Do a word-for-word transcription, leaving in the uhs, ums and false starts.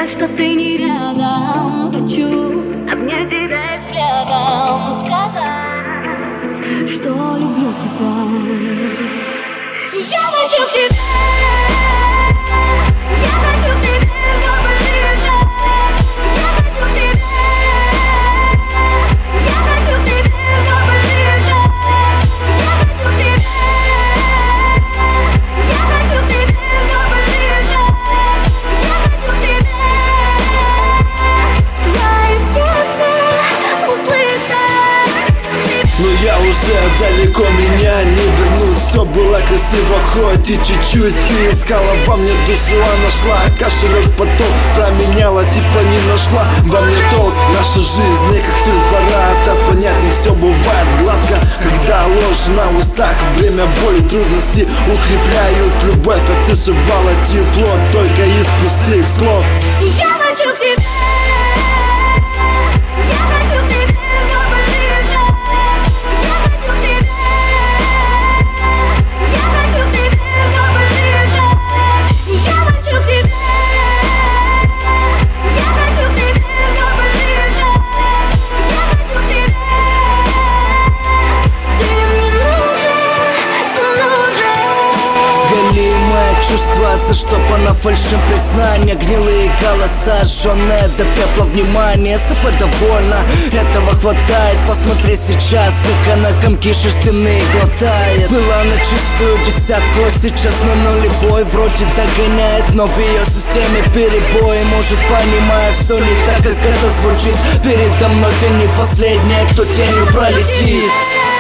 жаль, что ты не рядом. Хочу обнять тебя и взглядом сказать, что люблю тебя. Я хочу к тебе. Я хочу к тебе, но ближе. Я хочу к тебе. Я хочу к тебе, но ближе. Я хочу к тебе. Я хочу к тебе, но ближе. Я хочу к тебе. Твое сердце услышать. Но я уже далеко, меня не вернуть. Все было красиво, хоть и чуть-чуть. Ты искала во мне душу, а нашла кошелек потом променяла, типа не нашла во мне толк. Наша жизнь не как фильм, пора это понять. Не все бывает гладко, когда ложь на устах. Время боли, трудности укрепляют любовь. А ты жевала тепло только из пустых слов. Я хочу к тебе. Я хочу к тебе, но ближе. Я хочу к тебе. Я хочу к тебе, но ближе. Я хочу к тебе. Я хочу к тебе, но ближе. Я хочу к тебе. Ты мне нужен, ты нужен. Голимое чувство, заштопано фальшим признание. Гнилые голоса, жжённое до пепла внимание. С тобой довольна, этого хватает. Посмотри сейчас, как она комки шерстяные глотает. Была на чистую десятку, сейчас на нулевой. Вроде догоняет, но в ее системе перебои. Может, понимая, все не так, как это звучит. Передо мной ты не последняя, кто тенью пролетит.